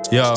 یا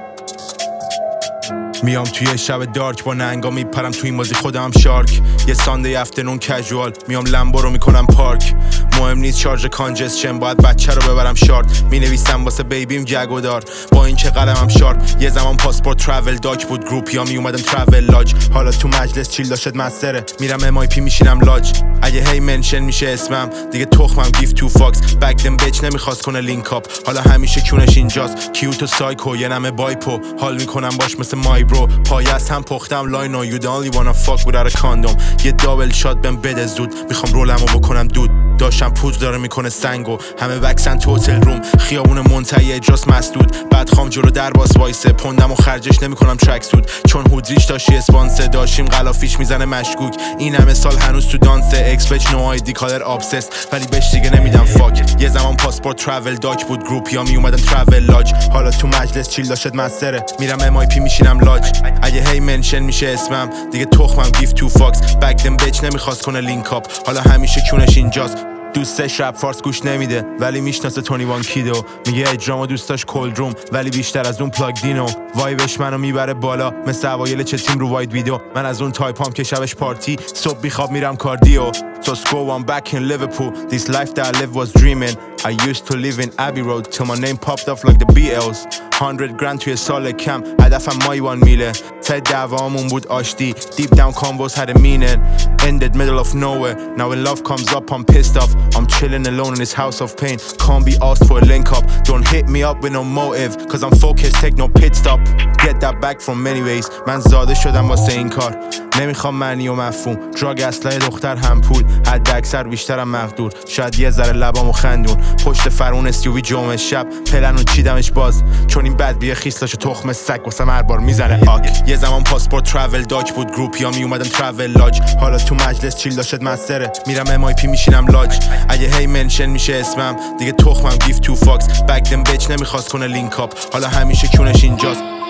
میام توی شب دارک با ننگا میپرم توی این بازی خودم شارک. یه ساندی افترنون کژوال میام لمبو رو میکنم پارک. مهم نیست شارژ کانجسشن باید بچه رو ببرم شارت. مینویسم واسه بیبیم جگودار با این که قلمم شارپ. یه زمان پاسپورت ترافل داک بود گروپیا میومدم ترافل لاج. حالا تو مجلس چیل داشت مستره میرم ام آی پی میشینم لاج. اگه هی منشن میشه اسمم دیگه تخمم گیف تو فاکس. بک دم بچ نمیخواست کنه لینک اپ حالا همیشه کونش اینجاست. کیوت و سایکو یه نمه بایپو حال میکنم باش مثل مای برو. پای از هم پختم لاینو you the only wanna fuck without a condom. یه دابل شات بهم بده زود میخوام رولمو بکنم دود. داشتم پودر داره میکنه سنگو همه وکسن تو هتل روم. خیابون منتهی اجراس مسدود بعد خام جلو در باز وایسه. پوندمو خرجش نمیکنم ترک سود چون هودریش داشتی اسپانسر. داشتیم غلافیش میزنه مشکوک این همه سال هنوز تو دانسه. اکسپچ نو آیدی کالر ابسس ولی بهش دیگه نمیدم فاک. یه زمان پاسپورت ترافل داک بود گروپیا میومدن ترافل لاج. حالا تو مجلس چیل داشت مستره میرم ام آی پی میشینم لاج. اگه هی منشن میشه اسمم دیگه تخمم گیف تو فاکس. بک دم بچ نمیخواست کنه لینک اپ حالا همیشه کونش اینجاست. دوستش رپ فارس گوش نمیده ولی میشناسه تونی وان کیدو. میگه اجرامو دوستاش کولد روم ولی بیشتر از اون پلاگ دینو. وایبش منو میبره بالا مثل اوایل چه تیم رو واید ویدیو. من از اون تایپام که شبش پارتی صبح بیخواب میرم کاردیو. So school I'm back in Liverpool. This life that I lived was dreaming. I used to live in Abbey Road till my name popped off like the BLs. 100 grand توی سال کم هدفم مای 1 میله. ته دعوامون بود آشتی. Deep down convos had a meaning. Ended middle of nowhere. Now when love comes up I'm pissed off. I'm chilling alone in this house of pain. Can't be asked for a link up. Don't hit me up with no motive. Cause I'm focused take no pit stop. Get that back from many ways. من زاده شدم واسه این کار. نمیخوام معنی و مفهوم. دراگ اسلحه دختر هم پول. حد اکثر بیشترم مقدور. شاید یه ذره لبامو خندون. پشت فرون استیوی جمعه شب پلنو چیدمش باز. چون این بد بیه خیستاشو تخم سگ واسه هر بار میزنه آک. یه زمان پاسپورت ترافل داک بود گروپیا میومدن ترافل لاج. حالا تو مجلس چیل داشت مستره میرم ام آی پی میشینم لاج. اگه هی منشن میشه اسمم دیگه تخمم گیف تو فاکس. بک دم بچ نمیخواست کنه لینک اپ حالا همیشه کونش اینجاست.